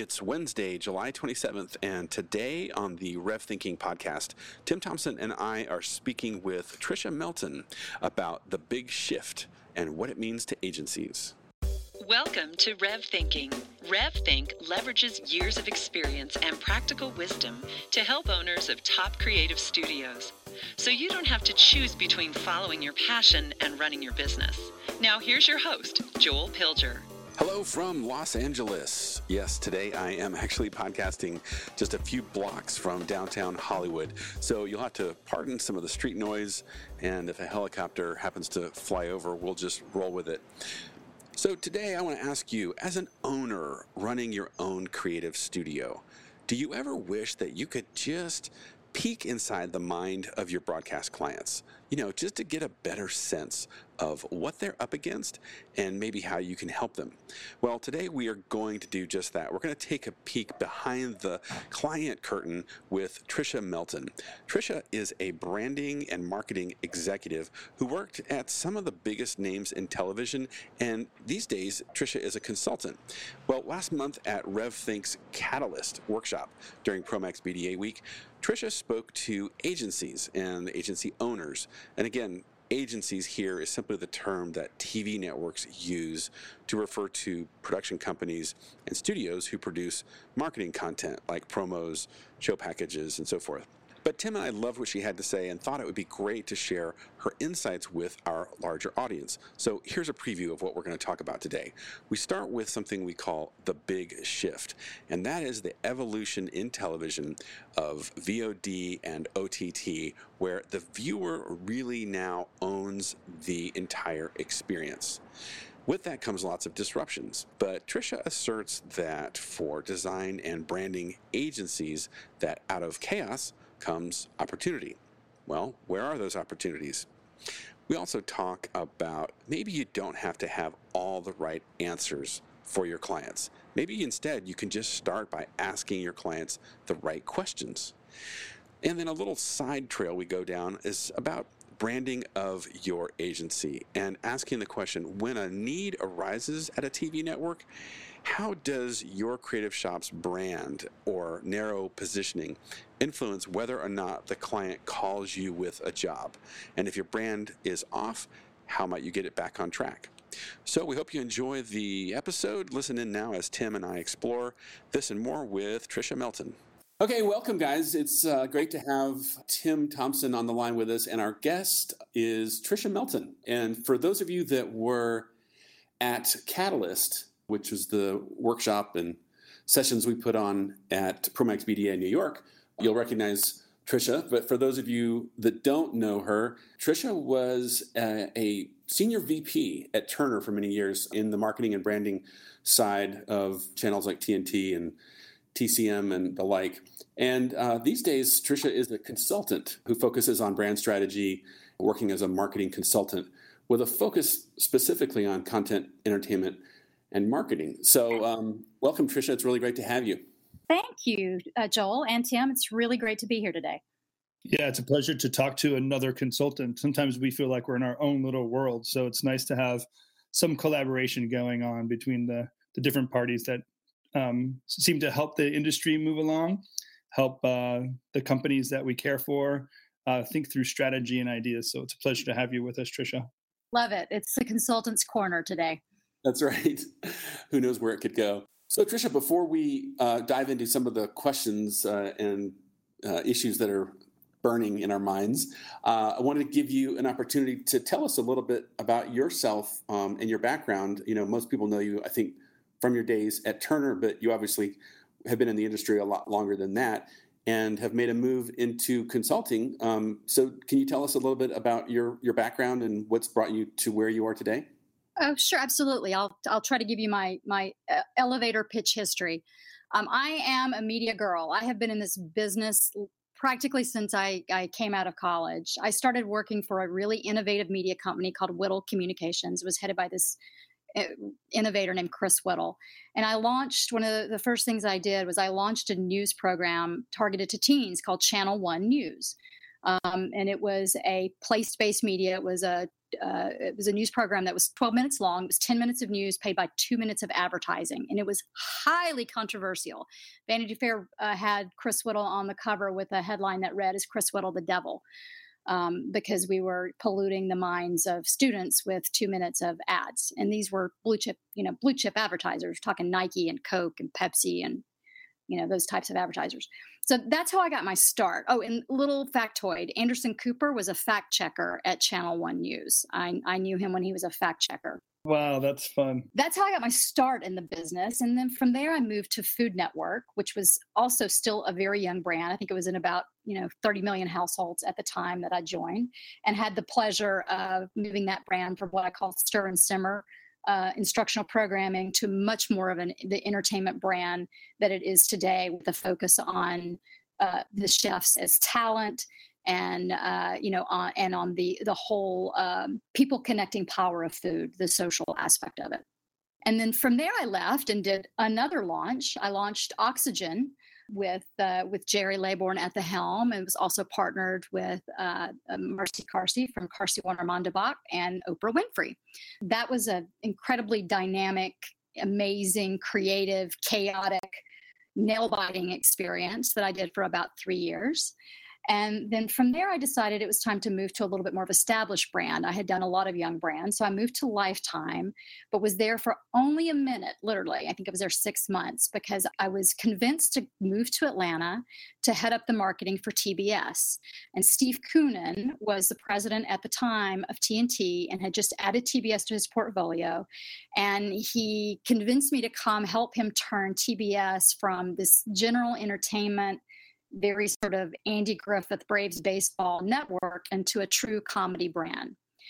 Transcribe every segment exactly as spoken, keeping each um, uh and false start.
It's Wednesday, July twenty-seventh, and today on the Rev Thinking podcast, Tim Thompson and I are speaking with Tricia Melton about the big shift and what it means to agencies. Welcome to Rev Thinking. RevThink leverages years of experience and practical wisdom to help owners of top creative studios, so you don't have to choose between following your passion and running your business. Now here's your host, Joel Pilger. Hello from Los Angeles. Yes, today I am actually podcasting just a few blocks from downtown Hollywood. So you'll have to pardon some of the street noise, and if a helicopter happens to fly over, we'll just roll with it. So today I want to ask you, as an owner running your own creative studio, do you ever wish that you could just peek inside the mind of your broadcast clients? You know, just to get a better sense of what they're up against and maybe how you can help them. Well, today we are going to do just that. We're going to take a peek behind the client curtain with Tricia Melton. Tricia is a branding and marketing executive who worked at some of the biggest names in television, and these days Tricia is a consultant. Well, last month at RevThink's Catalyst workshop during Promax B D A Week, Tricia spoke to agencies and agency owners. And again, agencies here is simply the term that T V networks use to refer to production companies and studios who produce marketing content like promos, show packages, and so forth. But Tim and I loved what she had to say and thought it would be great to share her insights with our larger audience. So here's a preview of what we're going to talk about today. We start with something we call the big shift, and that is the evolution in television of V O D and O T T, where the viewer really now owns the entire experience. With that comes lots of disruptions, but Tricia asserts that for design and branding agencies, that out of chaos comes opportunity. Well, where are those opportunities? We also talk about maybe you don't have to have all the right answers for your clients. Maybe instead you can just start by asking your clients the right questions. And then a little side trail we go down is about branding of your agency and asking the question, when a need arises at a T V network, how does your creative shop's brand or narrow positioning influence whether or not the client calls you with a job? And if your brand is off, how might you get it back on track? So we hope you enjoy the episode. Listen in now as Tim and I explore this and more with Tricia Melton. Okay, welcome, guys. It's uh, great to have Tim Thompson on the line with us, and our guest is Tricia Melton. And for those of you that were at Catalyst, which was the workshop and sessions we put on at Promax B D A in New York, you'll recognize Tricia. But for those of you that don't know her, Tricia was a, a senior V P at Turner for many years in the marketing and branding side of channels like T N T and T C M and the like. And uh, these days, Tricia is a consultant who focuses on brand strategy, working as a marketing consultant with a focus specifically on content, entertainment, and marketing. So um, welcome, Tricia. It's really great to have you. Thank you, uh, Joel and Tim. It's really great to be here today. Yeah, it's a pleasure to talk to another consultant. Sometimes we feel like we're in our own little world. So it's nice to have some collaboration going on between the, the different parties that um, seem to help the industry move along, help uh, the companies that we care for uh, think through strategy and ideas. So it's a pleasure to have you with us, Tricia. Love it. It's the consultant's corner today. That's right. Who knows where it could go. So, Tricia, before we uh, dive into some of the questions uh, and uh, issues that are burning in our minds, uh, I wanted to give you an opportunity to tell us a little bit about yourself um, and your background. You know, most people know you, I think, from your days at Turner, but you obviously have been in the industry a lot longer than that and have made a move into consulting. Um, so can you tell us a little bit about your, your background and what's brought you to where you are today? Oh, sure. Absolutely. I'll, I'll try to give you my, my uh, elevator pitch history. Um, I am a media girl. I have been in this business practically since I, I came out of college. I started working for a really innovative media company called Whittle Communications. It was headed by this innovator named Chris Whittle. And I launched, one of the, the first things I did was I launched a news program targeted to teens called Channel One News. Um, and it was a place-based media. It was a uh, it was a news program that was twelve minutes long. It was ten minutes of news paid by two minutes of advertising. And it was highly controversial. Vanity Fair uh, had Chris Whittle on the cover with a headline that read, "Is Chris Whittle the devil?" Um, because we were polluting the minds of students with two minutes of ads. And these were blue chip, you know, blue chip advertisers, talking Nike and Coke and Pepsi and, you know, those types of advertisers. So that's how I got my start. Oh, and little factoid, Anderson Cooper was a fact checker at Channel One News. I, I knew him when he was a fact checker. Wow, that's fun. That's how I got my start in the business. And then from there, I moved to Food Network, which was also still a very young brand. I think it was in about, you know, thirty million households at the time that I joined, and had the pleasure of moving that brand from what I call stir and simmer uh, instructional programming to much more of an the entertainment brand that it is today, with a focus on uh, the chefs as talent, and uh, you know, on, and on the the whole um, people connecting power of food, the social aspect of it. And then from there, I left and did another launch. I launched Oxygen with uh, with Jerry Laybourne at the helm, and was also partnered with uh, Marcy Carsey from Carsey Warner Mondebach and Oprah Winfrey. That was an incredibly dynamic, amazing, creative, chaotic, nail-biting experience that I did for about three years. And then from there, I decided it was time to move to a little bit more of established brand. I had done a lot of young brands. So I moved to Lifetime, but was there for only a minute, literally. I think I was there six months because I was convinced to move to Atlanta to head up the marketing for T B S. And Steve Koonin was the president at the time of T N T and had just added T B S to his portfolio. And he convinced me to come help him turn T B S from this general entertainment, very sort of Andy Griffith Braves baseball network into a true comedy brand.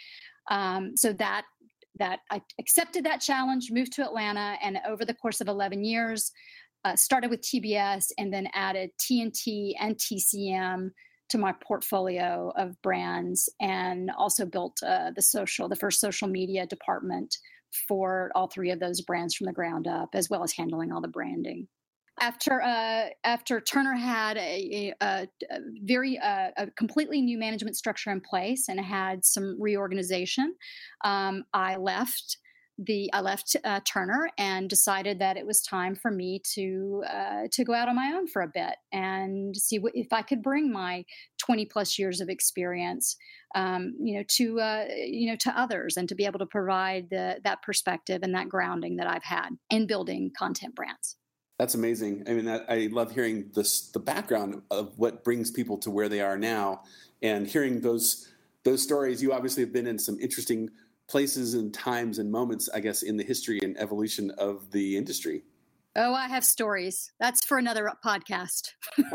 Um, so that that I accepted that challenge, moved to Atlanta, and over the course of eleven years, uh, started with T B S and then added T N T and T C M to my portfolio of brands, and also built uh, the social, the first social media department for all three of those brands from the ground up, as well as handling all the branding. After uh, after Turner had a, a, a very uh, a completely new management structure in place and had some reorganization, um, I left the I left uh, Turner and decided that it was time for me to uh, to go out on my own for a bit and see what, if I could bring my twenty plus years of experience, um, you know, to uh, you know to others, and to be able to provide the, that perspective and that grounding that I've had in building content brands. That's amazing. I mean, I, I love hearing this, the background of what brings people to where they are now, and hearing those those stories. You obviously have been in some interesting places and times and moments, I guess, in the history and evolution of the industry. Oh, I have stories. That's for another podcast.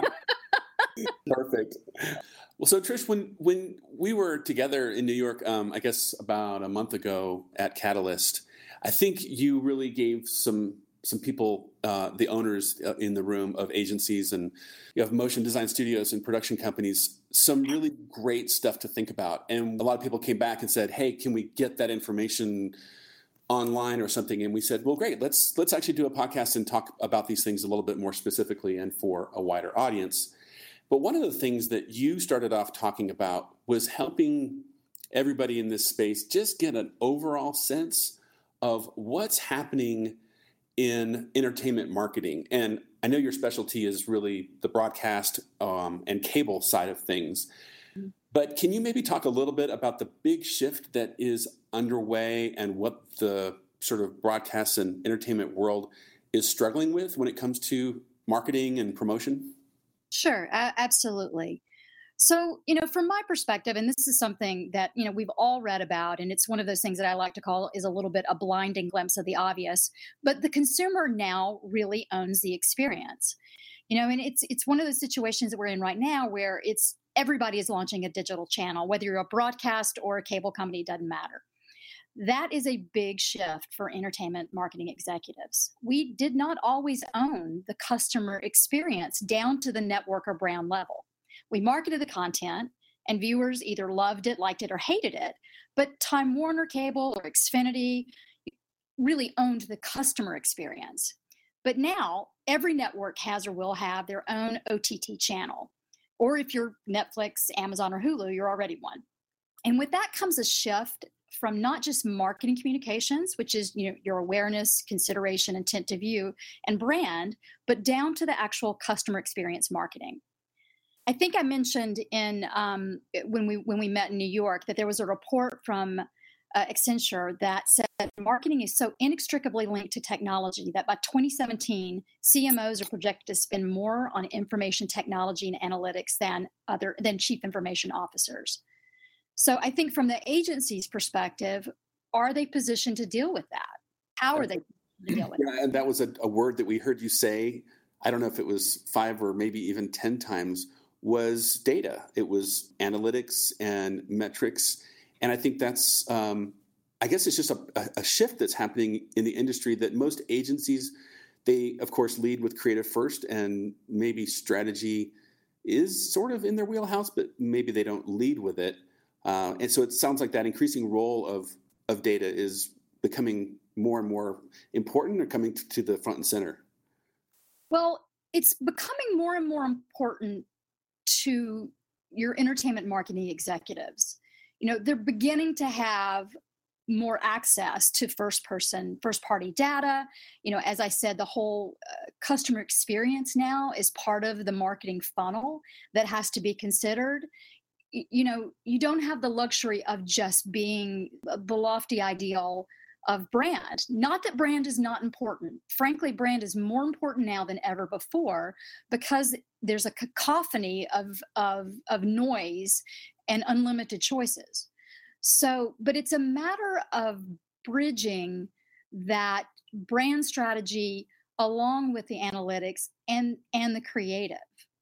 Perfect. Well, so Trish, when when we were together in New York, um, I guess about a month ago at Catalyst, I think you really gave some some people, uh, the owners in the room of agencies, and you have motion design studios and production companies, some really great stuff to think about. And a lot of people came back and said, hey, can we get that information online or something? And we said, well, great, let's let's actually do a podcast and talk about these things a little bit more specifically and for a wider audience. But one of the things that you started off talking about was helping everybody in this space just get an overall sense of what's happening in entertainment marketing. And I know your specialty is really the broadcast um, and cable side of things. But can you maybe talk a little bit about the big shift that is underway and what the sort of broadcast and entertainment world is struggling with when it comes to marketing and promotion? Sure, a- absolutely. So, you know, from my perspective, and this is something that, you know, we've all read about, and it's one of those things that I like to call is a little bit a blinding glimpse of the obvious, but the consumer now really owns the experience. You know, and it's it's one of those situations that we're in right now where it's everybody is launching a digital channel, whether you're a broadcast or a cable company, doesn't matter. That is a big shift for entertainment marketing executives. We did not always own the customer experience down to the network or brand level. We marketed the content, and viewers either loved it, liked it, or hated it. But Time Warner Cable or Xfinity really owned the customer experience. But now every network has or will have their own O T T channel. Or if you're Netflix, Amazon, or Hulu, you're already one. And with that comes a shift from not just marketing communications, which is, you know, your awareness, consideration, intent to view, and brand, but down to the actual customer experience marketing. I think I mentioned in um, when we when we met in New York that there was a report from uh, Accenture that said marketing is so inextricably linked to technology that by twenty seventeen, C M Os are projected to spend more on information technology and analytics than other than chief information officers. So I think from the agency's perspective, are they positioned to deal with that? How are they positioned to deal with yeah, that? And that was a, a word that we heard you say, I don't know if it was five or maybe even ten times, was data. It was analytics and metrics. And I think that's, um, I guess it's just a, a shift that's happening in the industry that most agencies, they, of course, lead with creative first, and maybe strategy is sort of in their wheelhouse, but maybe they don't lead with it. Uh, and so it sounds like that increasing role of, of data is becoming more and more important or coming to, to the front and center. Well, it's becoming more and more important to your entertainment marketing executives. You know, they're beginning to have more access to first person, first party data. You know, as I said, the whole uh, customer experience now is part of the marketing funnel that has to be considered. You know, you don't have the luxury of just being the lofty ideal of brand. Not that brand is not important. Frankly, brand is more important now than ever before because there's a cacophony of, of, of noise and unlimited choices. So, but it's a matter of bridging that brand strategy along with the analytics and, and the creative.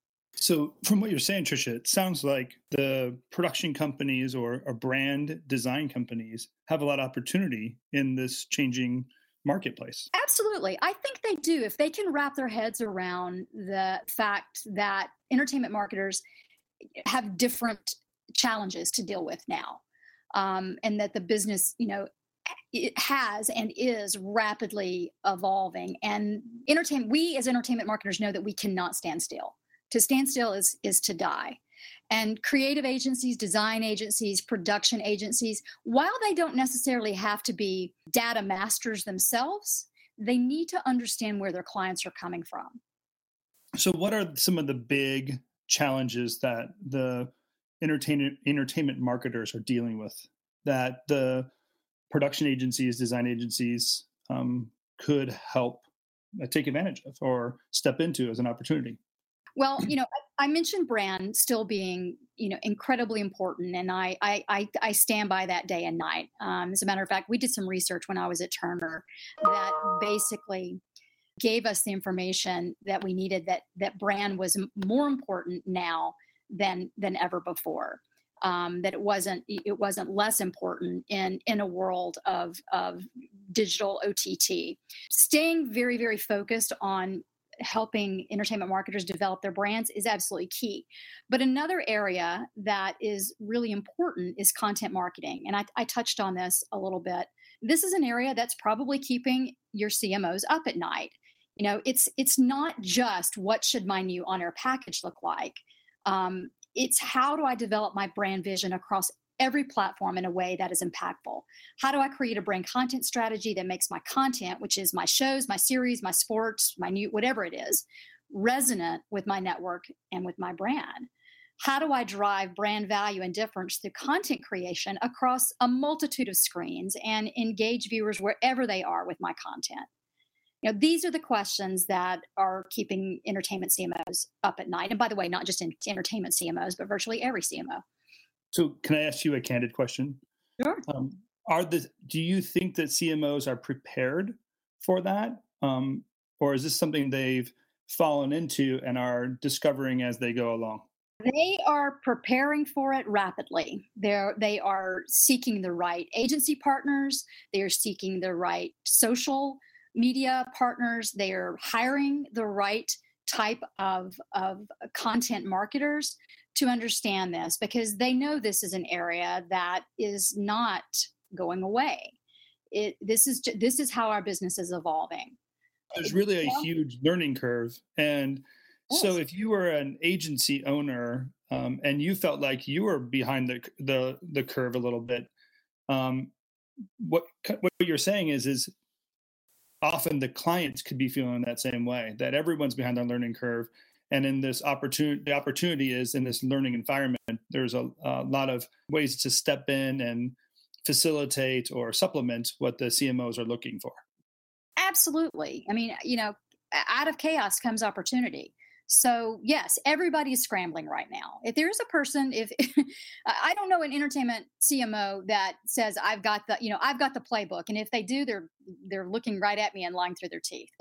So from what you're saying, Tricia, it sounds like the production companies or, or brand design companies have a lot of opportunity in this changing marketplace. Absolutely. I think they do. If they can wrap their heads around the fact that entertainment marketers have different challenges to deal with now, um, and that the business, you know, it has and is rapidly evolving. And entertainment, we as entertainment marketers know that we cannot stand still. To stand still is, is to die. And creative agencies, design agencies, production agencies, while they don't necessarily have to be data masters themselves, they need to understand where their clients are coming from. So what are some of the big challenges that the entertainment entertainment marketers are dealing with that the production agencies, design agencies um, could help uh, take advantage of or step into as an opportunity? Well, you know, I mentioned brand still being, you know, incredibly important, and I I I stand by that day and night. Um, as a matter of fact, we did some research when I was at Turner that basically gave us the information that we needed, that that brand was more important now than than ever before. Um, that it wasn't it wasn't less important in in a world of of digital O T T. Staying very very focused on helping entertainment marketers develop their brands is absolutely key. But another area that is really important is content marketing. And I, I touched on this a little bit. This is an area that's probably keeping your C M Os up at night. You know, it's it's not just what should my new on-air package look like. Um, it's how do I develop my brand vision across every platform in a way that is impactful? How do I create a brand content strategy that makes my content, which is my shows, my series, my sports, my new, whatever it is, resonant with my network and with my brand? How do I drive brand value and difference through content creation across a multitude of screens and engage viewers wherever they are with my content? You know, these are the questions that are keeping entertainment C M Os up at night. And by the way, not just in entertainment C M Os, but virtually every C M O. So can I ask you a candid question? Sure. Um, are the, do you think that C M Os are prepared for that? Um, or is this something they've fallen into and are discovering as they go along? They are preparing for it rapidly. They're, they are seeking the right agency partners. They are seeking the right social media partners. They are hiring the right type of, of content marketers to understand this, because they know this is an area that is not going away. It, this is this is how our business is evolving. There's really a huge learning curve, and So if you were an agency owner um, and you felt like you were behind the the, the curve a little bit, um, what what you're saying is is often the clients could be feeling that same way, that everyone's behind the learning curve. And in this opportunity, the opportunity is in this learning environment, there's a, a lot of ways to step in and facilitate or supplement what the C M Os are looking for. Absolutely. I mean, you know, out of chaos comes opportunity. So yes, everybody is scrambling right now. If there's a person, if I don't know an entertainment C M O that says I've got the, you know, I've got the playbook, and if they do, they're they're looking right at me and lying through their teeth.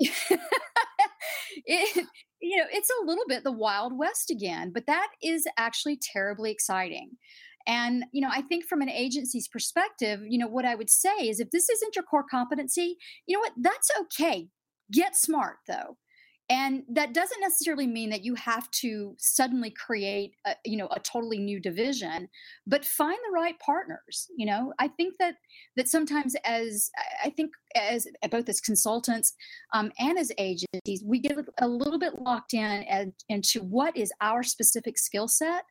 it, you know, it's a little bit the Wild West again, but that is actually terribly exciting. And, you know, I think from an agency's perspective, you know, what I would say is if this isn't your core competency, you know what, that's okay. Get smart though. And that doesn't necessarily mean that you have to suddenly create, a, you know, a totally new division, but find the right partners. You know, I think that that sometimes, as I think, as both as consultants um, and as agencies, we get a little bit locked in as, into what is our specific skill set,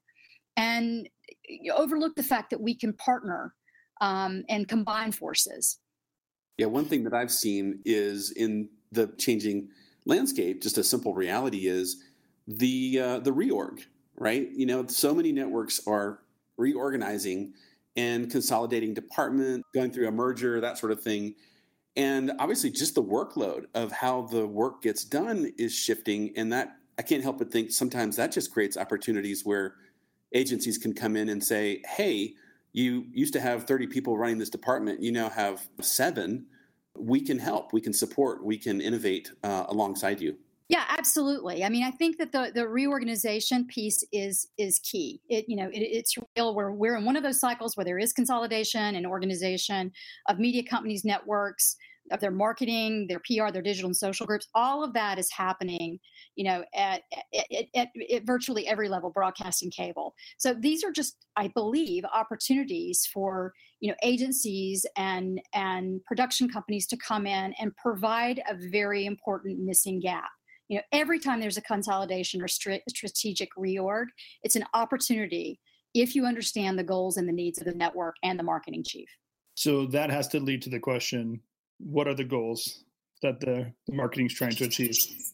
and you overlook the fact that we can partner um, and combine forces. Yeah, one thing that I've seen is in the changing landscape, just a simple reality is the uh, the reorg, right? You know, so many networks are reorganizing and consolidating department, going through a merger, that sort of thing. And obviously just the workload of how the work gets done is shifting. And that, I can't help but think sometimes that just creates opportunities where agencies can come in and say, hey, you used to have thirty people running this department, you now have seven. We can help, we can support, we can innovate uh, alongside you. Yeah, absolutely. I mean, I think that the the reorganization piece is is key. It you know it, it's real. We're we're in one of those cycles where there is consolidation and organization of media companies, networks, of their marketing, their P R, their digital and social groups. All of that is happening, you know, at at, at, at virtually every level, broadcasting, cable. So these are just, I believe, opportunities for, you know, agencies and and production companies to come in and provide a very important missing gap. You know, every time there's a consolidation or stri- strategic reorg, it's an opportunity if you understand the goals and the needs of the network and the marketing chief. So that has to lead to the question, what are the goals that the marketing is trying to achieve?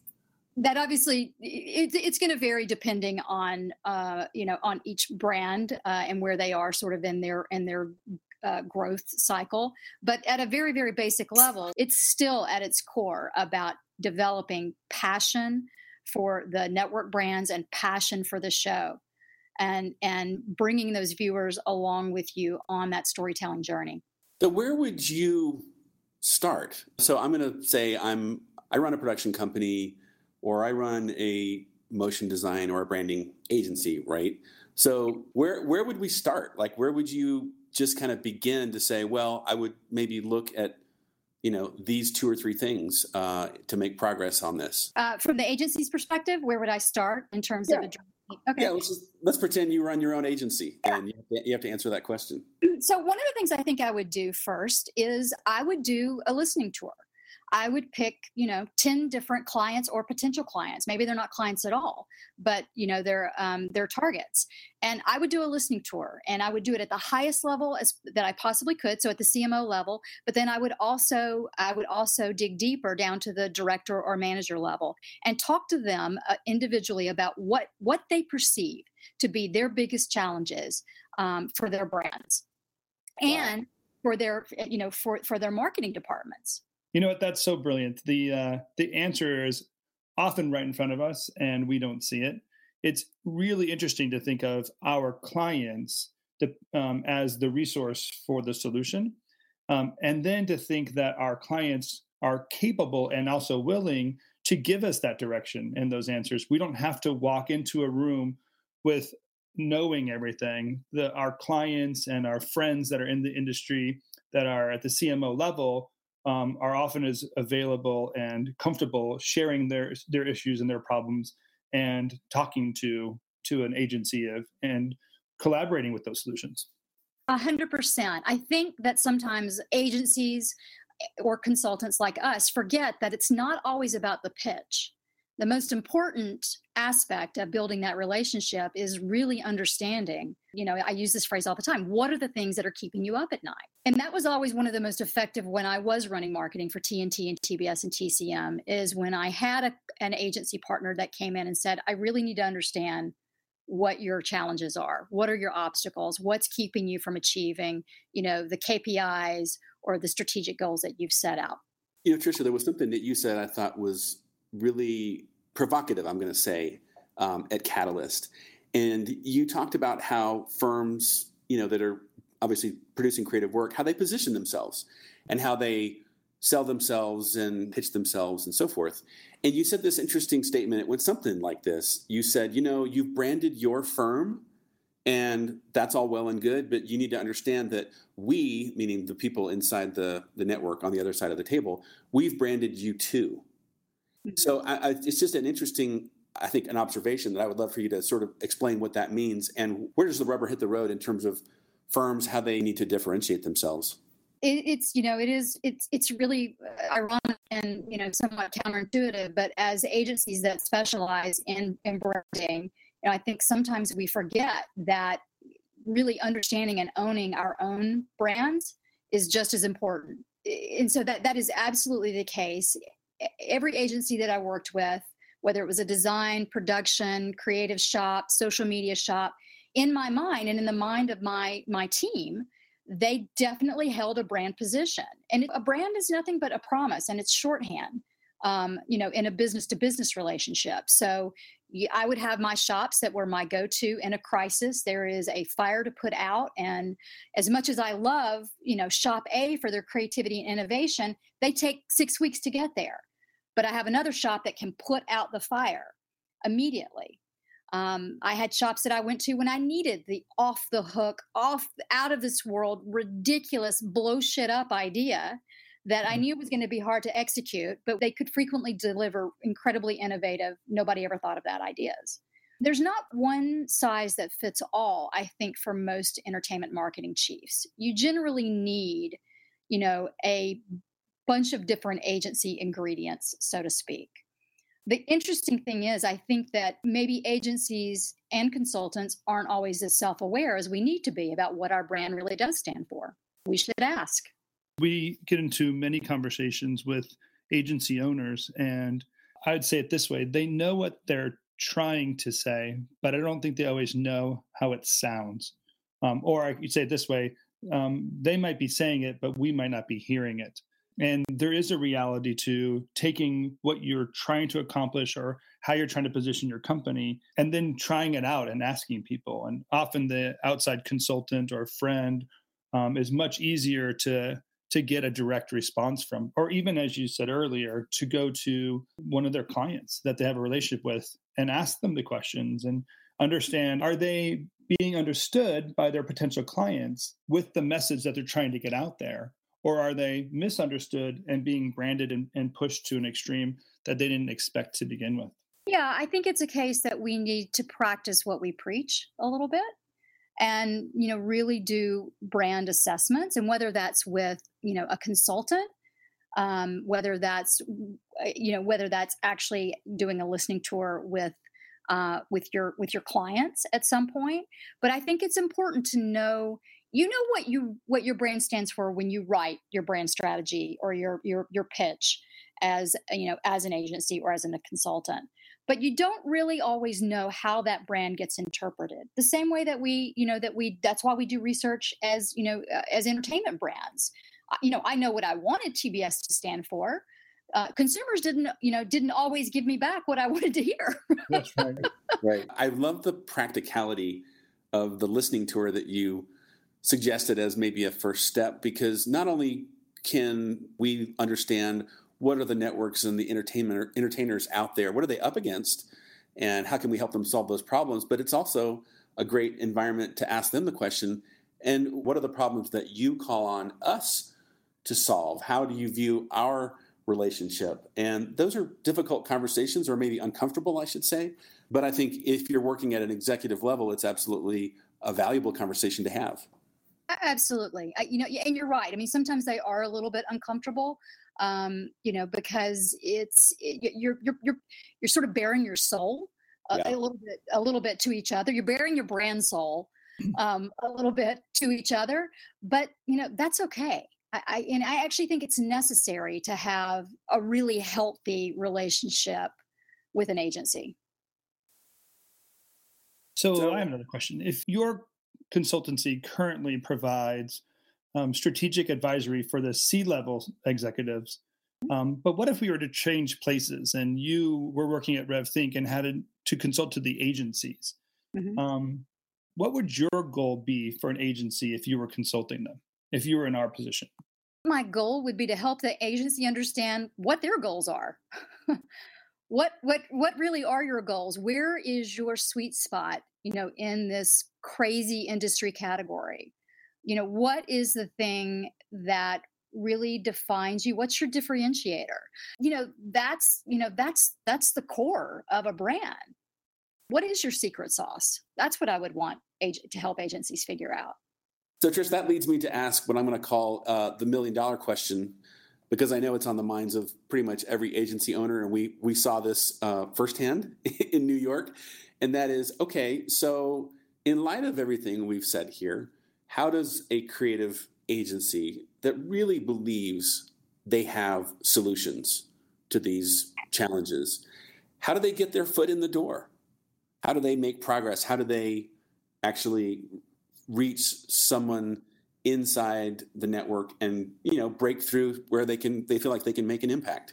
That obviously it, it's going to vary depending on uh, you know on each brand uh, and where they are sort of in their in their uh, growth cycle. But at a very very basic level, it's still at its core about developing passion for the network brands and passion for the show, and and bringing those viewers along with you on that storytelling journey. So where would you start? So I'm going to say I'm I run a production company, or I run a motion design or a branding agency, right? So where where would we start? Like, where would you just kind of begin to say, well, I would maybe look at, you know, these two or three things uh, to make progress on this? Uh, from the agency's perspective, where would I start in terms yeah. of a Okay. Yeah, let's just, let's pretend you run your own agency, and you have, to, you have to answer that question. So one of the things I think I would do first is I would do a listening tour. I would pick, you know, ten different clients or potential clients. Maybe they're not clients at all, but, you know, they're um, they're targets. And I would do a listening tour, and I would do it at the highest level as that I possibly could. So at the C M O level, but then I would also I would also dig deeper down to the director or manager level and talk to them uh, individually about what what they perceive to be their biggest challenges um, for their brands and wow. for their, you know, for, for their marketing departments. You know what? That's so brilliant. The uh, the answer is often right in front of us, and we don't see it. It's really interesting to think of our clients the, um, as the resource for the solution, um, and then to think that our clients are capable and also willing to give us that direction and those answers. We don't have to walk into a room with knowing everything. The, our clients and our friends that are in the industry that are at the C M O level Um, are often as available and comfortable sharing their their issues and their problems and talking to to an agency of, and collaborating with those solutions. A hundred percent. I think that sometimes agencies or consultants like us forget that it's not always about the pitch. The most important aspect of building that relationship is really understanding, you know, I use this phrase all the time, what are the things that are keeping you up at night? And that was always one of the most effective when I was running marketing for T N T and T B S and T C M, is when I had a, an agency partner that came in and said, I really need to understand what your challenges are. What are your obstacles? What's keeping you from achieving, you know, the K P Is or the strategic goals that you've set out? You know, Tricia, there was something that you said I thought was really provocative, I'm going to say, um, at Catalyst. And you talked about how firms, you know, that are obviously producing creative work, how they position themselves and how they sell themselves and pitch themselves and so forth. And you said this interesting statement. It went something like this. You said, you know, you've branded your firm and that's all well and good, but you need to understand that we, meaning the people inside the, the network on the other side of the table, we've branded you too. So I, I, it's just an interesting, I think, an observation that I would love for you to sort of explain what that means and where does the rubber hit the road in terms of firms, how they need to differentiate themselves. It, it's, you know, it is, it's, it's really ironic and, you know, somewhat counterintuitive, but as agencies that specialize in, in branding, you know, I think sometimes we forget that really understanding and owning our own brands is just as important. And so that, that is absolutely the case. Every agency that I worked with, whether it was a design, production, creative shop, social media shop, in my mind and in the mind of my my team, they definitely held a brand position. And a brand is nothing but a promise, and it's shorthand, um, you know, in a business-to-business relationship. So I would have my shops that were my go-to in a crisis. There is a fire to put out. And as much as I love, you know, Shop A for their creativity and innovation, they take six weeks to get there. But I have another shop that can put out the fire immediately. Um, I had shops that I went to when I needed the off the hook, off out of this world, ridiculous, blow shit up idea that I knew was going to be hard to execute, but they could frequently deliver incredibly innovative, nobody ever thought of that ideas. There's not one size that fits all, I think, for most entertainment marketing chiefs. You generally need, you know, a bunch of different agency ingredients, so to speak. The interesting thing is, I think that maybe agencies and consultants aren't always as self-aware as we need to be about what our brand really does stand for. We should ask. We get into many conversations with agency owners, and I'd say it this way. They know what they're trying to say, but I don't think they always know how it sounds. Um, or I could say it this way. Um, they might be saying it, but we might not be hearing it. And there is a reality to taking what you're trying to accomplish or how you're trying to position your company and then trying it out and asking people. And often the outside consultant or friend um, is much easier to to get a direct response from, or even, as you said earlier, to go to one of their clients that they have a relationship with and ask them the questions and understand, are they being understood by their potential clients with the message that they're trying to get out there? Or are they misunderstood and being branded and, and pushed to an extreme that they didn't expect to begin with? Yeah, I think it's a case that we need to practice what we preach a little bit and, you know, really do brand assessments. And whether that's with, you know, a consultant, um, whether that's, you know, whether that's actually doing a listening tour with uh, with your with your clients at some point. But I think it's important to know, you know, what you what your brand stands for when you write your brand strategy or your your your pitch as, you know, as an agency or as a consultant. But you don't really always know how that brand gets interpreted. The same way that we, you know, that we that's why we do research as, you know, uh, as entertainment brands. Uh, you know, I know what I wanted T B S to stand for. Uh, consumers didn't, you know, didn't always give me back what I wanted to hear. That's right. Right. I love the practicality of the listening tour that you suggested as maybe a first step, because not only can we understand what are the networks and the entertainment entertainers out there, what are they up against, and how can we help them solve those problems, but it's also a great environment to ask them the question, and what are the problems that you call on us to solve? How do you view our relationship? And those are difficult conversations, or maybe uncomfortable, I should say. But I think if you're working at an executive level, it's absolutely a valuable conversation to have. Absolutely. I, you know, and you're right. I mean, sometimes they are a little bit uncomfortable, um, you know, because it's it, you're you're you're you're sort of bearing your soul a, Yeah. a little bit a little bit to each other. You're bearing your brand soul um, a little bit to each other, but you know that's okay. I, I and I actually think it's necessary to have a really healthy relationship with an agency. So, So I have another question. If your consultancy currently provides um, strategic advisory for the C-level executives, um, but what if we were to change places and you were working at RevThink and had to, to consult to the agencies? Mhm. Um, what would your goal be for an agency if you were consulting them, if you were in our position? My goal would be to help the agency understand what their goals are. what what what really are your goals? Where is your sweet spot, you know, in this crazy industry category? You know, what is the thing that really defines you? What's your differentiator? You know, that's, you know, that's that's the core of a brand. What is your secret sauce? That's what I would want ag- to help agencies figure out. So, Trish, that leads me to ask what I'm going to call uh, the million dollar question, because I know it's on the minds of pretty much every agency owner. And we, we saw this uh, firsthand in New York. And that is, okay, so in light of everything we've said here, how does a creative agency that really believes they have solutions to these challenges, how do they get their foot in the door? How do they make progress? How do they actually reach someone inside the network and, you know, break through where they can, they feel like they can make an impact?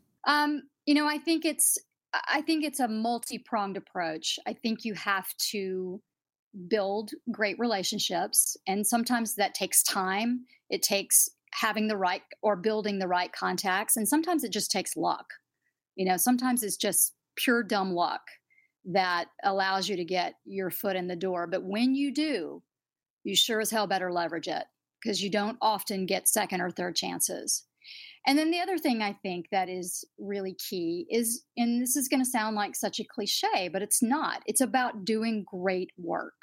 Um, you know, I think it's I think it's a multi-pronged approach. I think you have to build great relationships, and sometimes that takes time. It takes having the right or building the right contacts, and sometimes it just takes luck. You know, sometimes it's just pure dumb luck that allows you to get your foot in the door. But when you do, you sure as hell better leverage it, because you don't often get second or third chances. And then the other thing I think that is really key is, and this is going to sound like such a cliche, but it's not. It's about doing great work.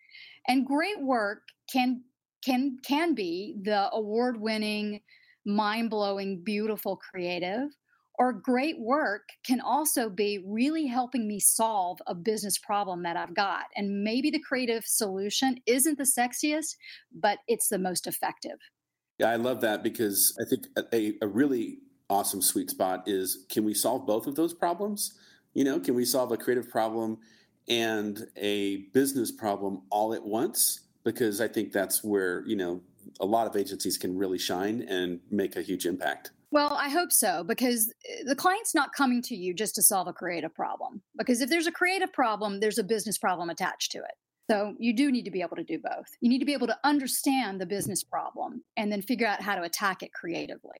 And great work can can can be the award-winning, mind-blowing, beautiful creative, or great work can also be really helping me solve a business problem that I've got. And maybe the creative solution isn't the sexiest, but it's the most effective. Yeah, I love that, because I think a, a really awesome sweet spot is, can we solve both of those problems? You know, can we solve a creative problem and a business problem all at once? Because I think that's where, you know, a lot of agencies can really shine and make a huge impact. Well, I hope so, because the client's not coming to you just to solve a creative problem. Because if there's a creative problem, there's a business problem attached to it. So you do need to be able to do both. You need to be able to understand the business problem and then figure out how to attack it creatively.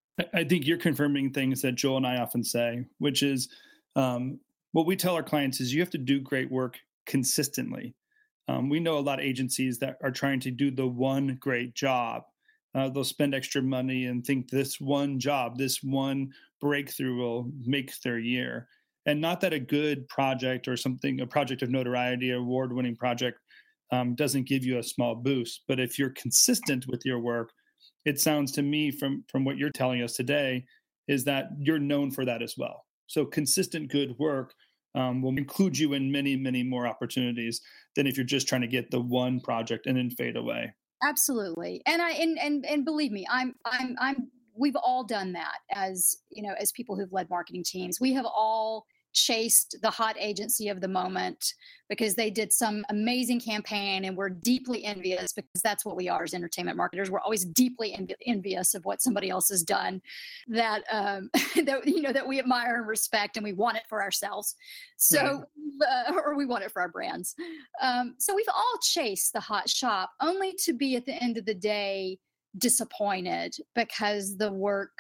I think you're confirming things that Joel and I often say, which is um, what we tell our clients is you have to do great work consistently. Um, we know a lot of agencies that are trying to do the one great job. Uh, they'll spend extra money and think this one job, this one breakthrough will make their year. And not that a good project or something, a project of notoriety, award-winning project um, doesn't give you a small boost. But if you're consistent with your work, it sounds to me from, from what you're telling us today is that you're known for that as well. So consistent good work um, will include you in many, many more opportunities than if you're just trying to get the one project and then fade away. Absolutely. And I and and and believe me, I'm I'm I'm we've all done that as, you know, as people who've led marketing teams. We have all chased the hot agency of the moment because they did some amazing campaign, and we're deeply envious, because that's what we are as entertainment marketers. We're always deeply envi- envious of what somebody else has done that um that you know that we admire and respect, and we want it for ourselves. So right. uh, or we want it for our brands. Um so we've all chased the hot shop, only to be at the end of the day disappointed because the work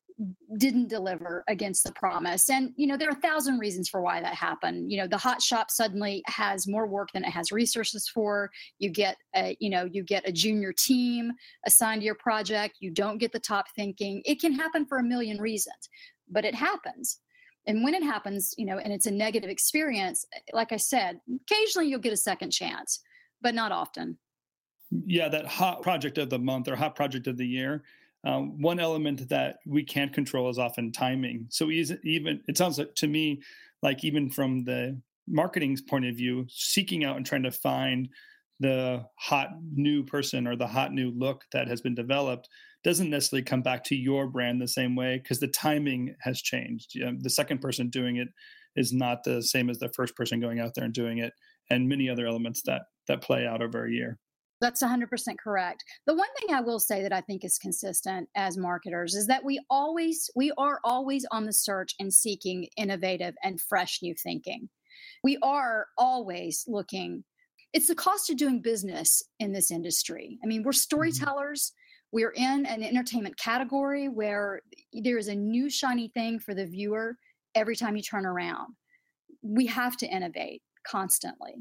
didn't deliver against the promise. And, you know, there are a thousand reasons for why that happened. You know, the hot shop suddenly has more work than it has resources for. You get a, you know, you get a junior team assigned to your project. You don't get the top thinking. It can happen for a million reasons, but it happens. And when it happens, you know, and it's a negative experience, like I said, occasionally you'll get a second chance, but not often. Yeah, that hot project of the month or hot project of the year. Um, one element that we can't control is often timing. So even it sounds like to me, like even from the marketing's point of view, seeking out and trying to find the hot new person or the hot new look that has been developed doesn't necessarily come back to your brand the same way because the timing has changed. You know, the second person doing it is not the same as the first person going out there and doing it, and many other elements that that play out over a year. That's one hundred percent correct. The one thing I will say that I think is consistent as marketers is that we always, we are always on the search and seeking innovative and fresh new thinking. We are always looking. It's the cost of doing business in this industry. I mean, we're storytellers. We're in an entertainment category where there is a new shiny thing for the viewer every time you turn around. We have to innovate constantly.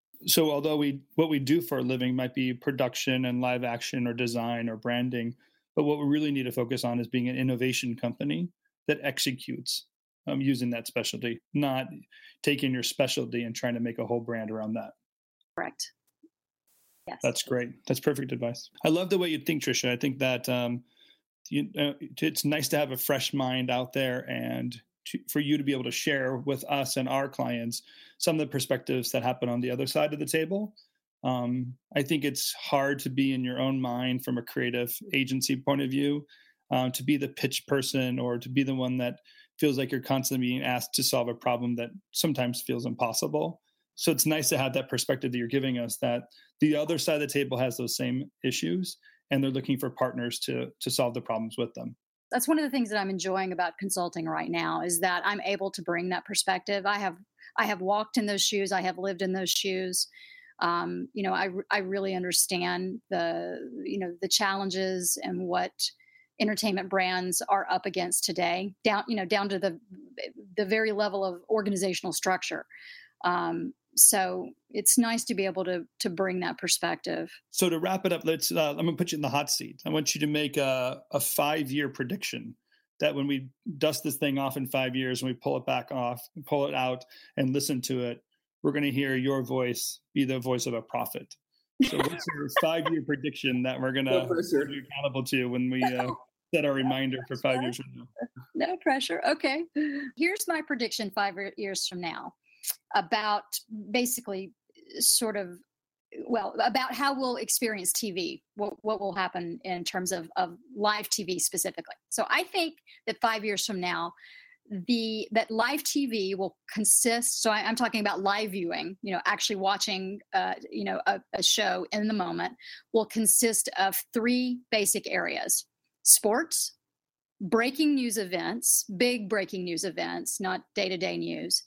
So although we what we do for a living might be production and live action or design or branding, but what we really need to focus on is being an innovation company that executes um, using that specialty, not taking your specialty and trying to make a whole brand around that. Correct. Yes. That's great. That's perfect advice. I love the way you think, Tricia. I think that um, you, uh, it's nice to have a fresh mind out there and to, for you to be able to share with us and our clients some of the perspectives that happen on the other side of the table. Um, I think it's hard to be in your own mind from a creative agency point of view, um, to be the pitch person or to be the one that feels like you're constantly being asked to solve a problem that sometimes feels impossible. So it's nice to have that perspective that you're giving us, that the other side of the table has those same issues and they're looking for partners to to solve the problems with them. That's one of the things that I'm enjoying about consulting right now is that I'm able to bring that perspective. I have I have walked in those shoes. I have lived in those shoes. Um, you know, I I really understand the you know the challenges and what entertainment brands are up against today, down you know down to the the very level of organizational structure. Um, so it's nice to be able to to bring that perspective. So to wrap it up, let's. Uh, I'm going to put you in the hot seat. I want you to make a, a five-year prediction that when we dust this thing off in five years and we pull it back off, pull it out, and listen to it, we're going to hear your voice be the voice of a prophet. So what's your five-year prediction that we're going to be accountable to when we uh, set our reminder for five years from now? No pressure. Okay. Here's my prediction five years from now about basically sort of, well, about how we'll experience T V, what, what will happen in terms of, of live T V specifically. So I think that five years from now, the that live T V will consist, so I, I'm talking about live viewing, you know, actually watching, uh, you know, a, a show in the moment, will consist of three basic areas: sports, breaking news events, big breaking news events, not day-to-day news,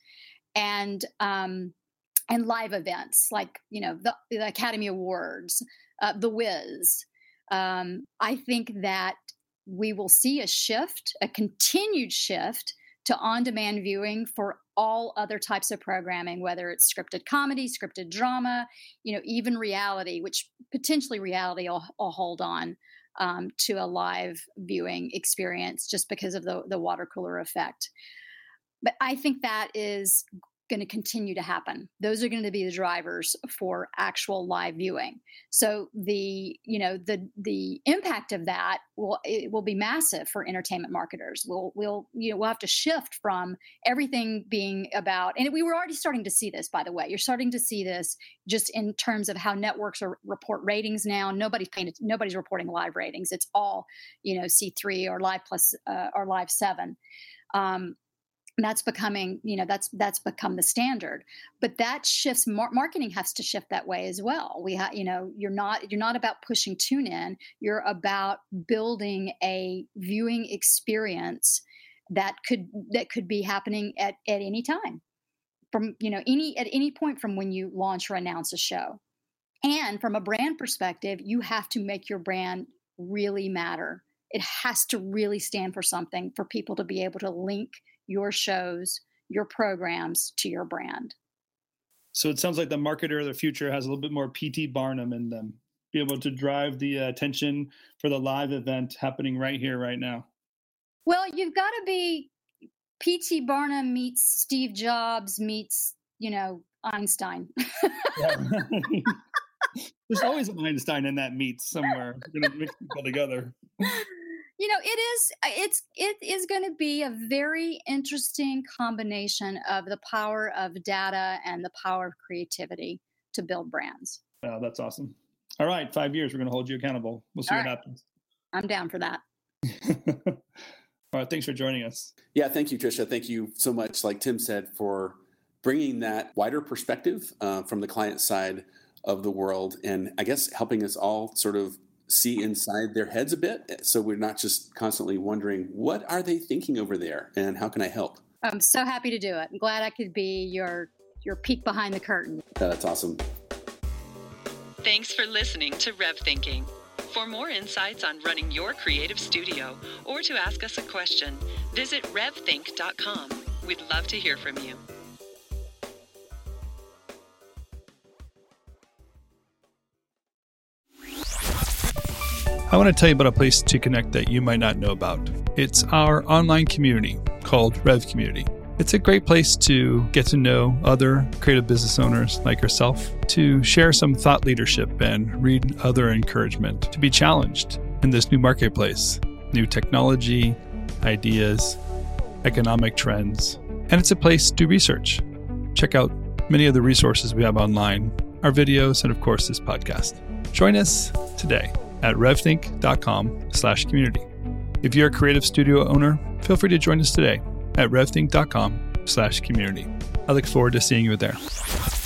and um, and live events like, you know, the, the Academy Awards, uh, The Wiz. Um, I think that we will see a shift, a continued shift to on-demand viewing for all other types of programming, whether it's scripted comedy, scripted drama, you know, even reality, which potentially reality will, will hold on um, to a live viewing experience just because of the, the water cooler effect. But I think that is going to continue to happen. Those are going to be the drivers for actual live viewing. So the, you know, the the impact of that will it will be massive for entertainment marketers. We'll we'll you know we'll have to shift from everything being about, and we were already starting to see this, by the way. You're starting to see this just in terms of how networks are report ratings now. Nobody's paying it, nobody's reporting live ratings. It's all, you know, C three or Live Plus uh, or Live seven. Um, That's becoming, you know, that's that's become the standard. But that shifts. Mar- marketing has to shift that way as well. We have, you know, you're not you're not about pushing tune in. You're about building a viewing experience that could that could be happening at at any time, from, you know, any at any point from when you launch or announce a show. And from a brand perspective, you have to make your brand really matter. It has to really stand for something for people to be able to link your shows, your programs to your brand. So it sounds like the marketer of the future has a little bit more P T Barnum in them, be able to drive the uh, attention for the live event happening right here, right now. Well, you've got to be P T Barnum meets Steve Jobs meets, you know, Einstein. Yeah. There's always an Einstein in that meat somewhere. We're going to mix people together. You know, it is, it's, it is going to be a very interesting combination of the power of data and the power of creativity to build brands. Oh, that's awesome. All right. Five years. We're going to hold you accountable. We'll see All what right. happens. I'm down for that. All right. Thanks for joining us. Yeah. Thank you, Tricia. Thank you so much, like Tim said, for bringing that wider perspective uh, from the client side of the world. And I guess helping us all sort of see inside their heads a bit, so we're not just constantly wondering, what are they thinking over there and how can I help? I'm so happy to do it. I'm glad I could be your your peek behind the curtain. Yeah, that's awesome. Thanks for listening to Rev Thinking. For more insights on running your creative studio or to ask us a question, visit rev think dot com. We'd love to hear from you. I want to tell you about a place to connect that you might not know about. It's our online community called Rev Community. It's a great place to get to know other creative business owners like yourself, to share some thought leadership and read other encouragement, to be challenged in this new marketplace, new technology, ideas, economic trends. And it's a place to research. Check out many of the resources we have online, our videos, and of course this podcast. Join us today at rev think dot com slash community. If you're a creative studio owner, feel free to join us today at rev think dot com slash community. I look forward to seeing you there.